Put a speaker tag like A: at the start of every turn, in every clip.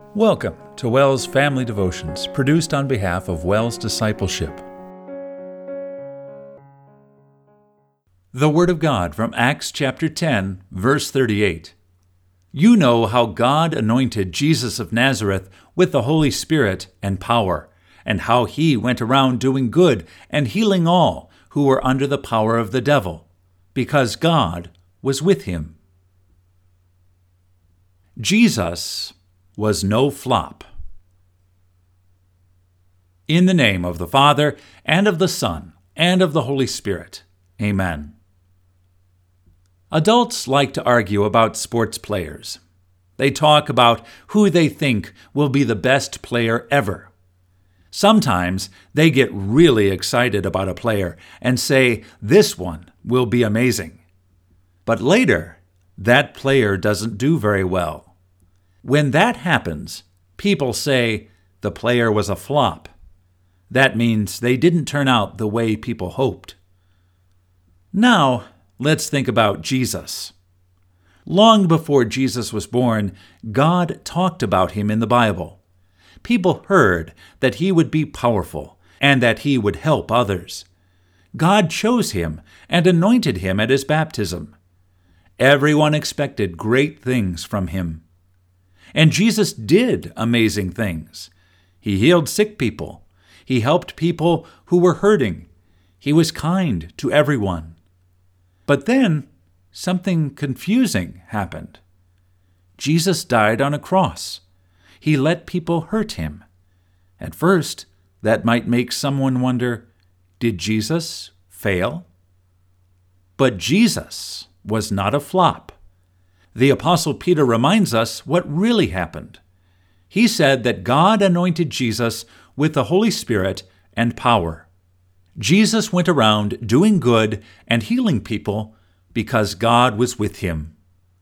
A: Welcome to WELS Family Devotions, produced on behalf of WELS Discipleship. The Word of God from Acts chapter 10, verse 38. You know how God anointed Jesus of Nazareth with the Holy Spirit and power, and how he went around doing good and healing all who were under the power of the devil, because God was with him. Jesus was no flop. In the name of the Father, and of the Son, and of the Holy Spirit. Amen. Adults like to argue about sports players. They talk about who they think will be the best player ever. Sometimes they get really excited about a player and say, "This one will be amazing." But later, that player doesn't do very well. When that happens, people say the player was a flop. That means they didn't turn out the way people hoped. Now, let's think about Jesus. Long before Jesus was born, God talked about him in the Bible. People heard that he would be powerful and that he would help others. God chose him and anointed him at his baptism. Everyone expected great things from him. And Jesus did amazing things. He healed sick people. He helped people who were hurting. He was kind to everyone. But then something confusing happened. Jesus died on a cross. He let people hurt him. At first, that might make someone wonder, did Jesus fail? But Jesus was not a flop. The Apostle Peter reminds us what really happened. He said that God anointed Jesus with the Holy Spirit and power. Jesus went around doing good and healing people because God was with him.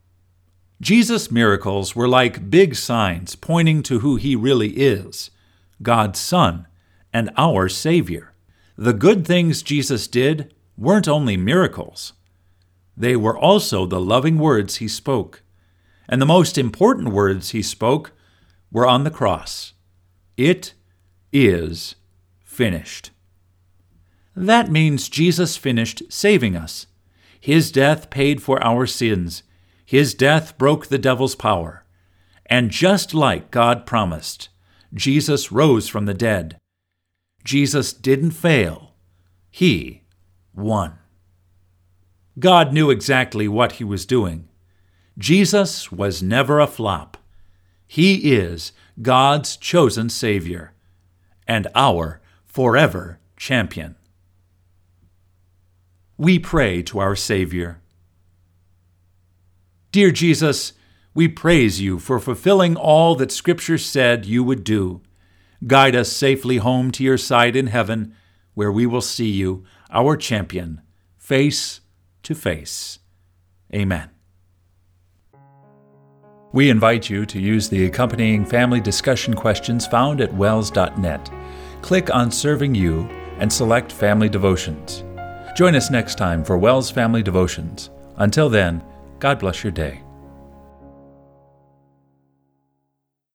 A: Jesus' miracles were like big signs pointing to who he really is, God's Son and our Savior. The good things Jesus did weren't only miracles. They were also the loving words he spoke. And the most important words he spoke were on the cross. It is finished. That means Jesus finished saving us. His death paid for our sins. His death broke the devil's power. And just like God promised, Jesus rose from the dead. Jesus didn't fail. He won. God knew exactly what he was doing. Jesus was never a flop. He is God's chosen Savior and our forever champion. We pray to our Savior. Dear Jesus, we praise you for fulfilling all that Scripture said you would do. Guide us safely home to your side in heaven, where we will see you, our champion, face to face. Amen. We invite you to use the accompanying family discussion questions found at wels.net. Click on Serving You and select Family Devotions. Join us next time for WELS Family Devotions. Until then, God bless your day.